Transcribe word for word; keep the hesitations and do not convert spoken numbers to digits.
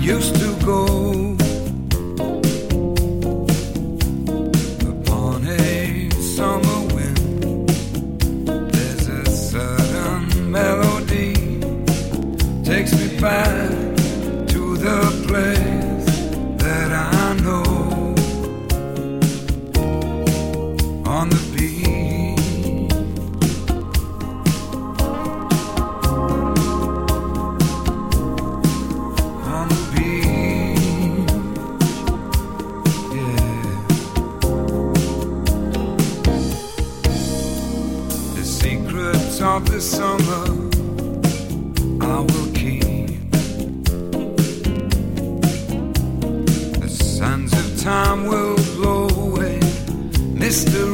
used to go upon a summer wind. There's a certain melody takes me back to the place that I know, on the beach. On the beach, yeah. The secrets of the summer I will keep. The sands of time will blow away mystery